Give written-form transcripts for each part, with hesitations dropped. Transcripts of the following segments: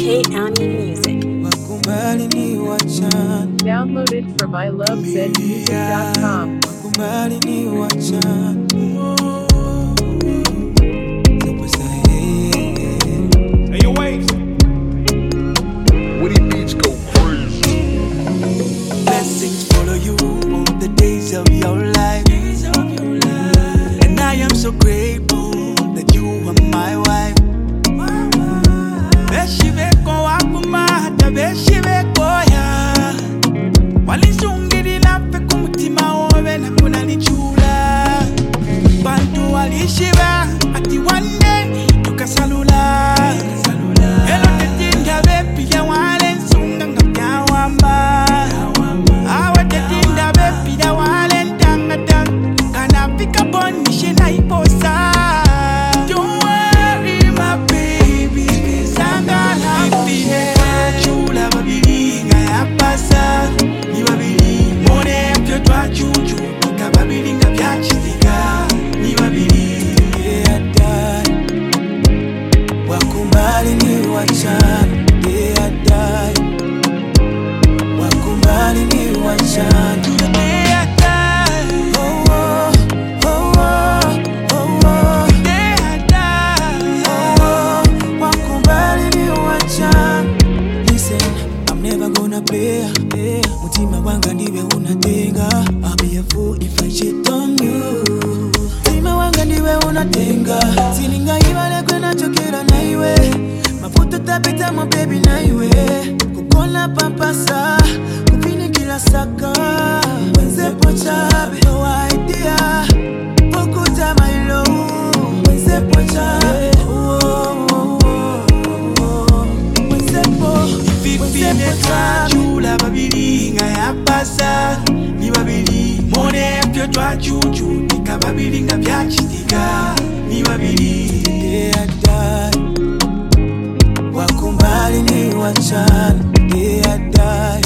K-Ani Music. Downloaded from ilovezmusic.com. Hey, yo, wait. When he beats go crazy. Blessings follow you all the days of your life. And I am so grateful that you are my wife. Beshibeko wakumata, beshibeko ya walisungirila fe kumutima wowe na kunanichula. Bantu walishiba ati one day tukasalula. Hello tetinda bepi ya wale nsunga ngapyawamba. Awa tetinda bepi ya wale ntangata. Kanapika boni shina iposa. Don't worry my baby, sangala pine. Chula babili ngaya pasa. Ni babili mone mpyo twa chuchu. Nika babili ngapya chitika. Ni babili yeah dad. Wakumbali ni wachana yeah dad. Wakumbali ni wachana yeah dad. Oh oh oh oh oh yeah dad. Oh oh wakumbali ni wachana. Listen, I'm never gonna play. Mutima wanga ndiwe unatenga. I'll be a fool if I cheat on you. Mutima wanga ndiwe unatenga. Sininga ibale kwena chokera na iwe. Mafuta tapita mo baby na iwe. Kukola pampasa, kupini kila saka. Wenze pochabe, no idea. Pokuta my love. Wenze pochabe, oh oh oh oh. Wenze pochabe. Chula babili ngaya pasa. Ni babili mone mpyo twa chuchu. Nika babili ngapya chitika. Ni babili yeah dad. Wakumbali ni wachana yeah dad.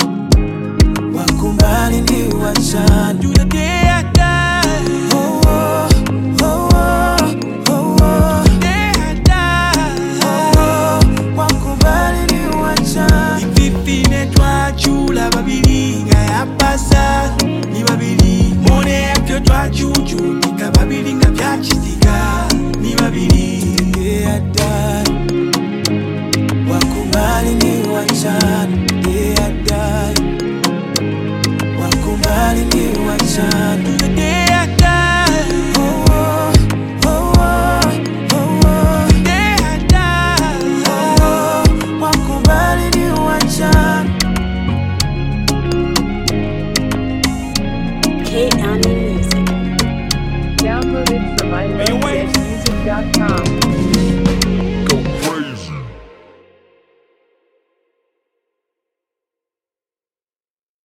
Wakumbali ni wachana do the day dad. Oh oh oh oh oh yeah dad. Oh oh wakumbali ni wachana. Ipipine twa chula babili ngaya pasa. Ni babili mone mpyo twa chuchu. Nika babili ngapya chitika. Ni babili yeah dad. Wakumbali ni wachana yeah dad. Wakumbali ni wachana do the day dad. Oh oh oh oh oh yeah dad. Oh oh wakumbali ni wachana. K-Ani Music. Downloaded from ilovezmusic.com.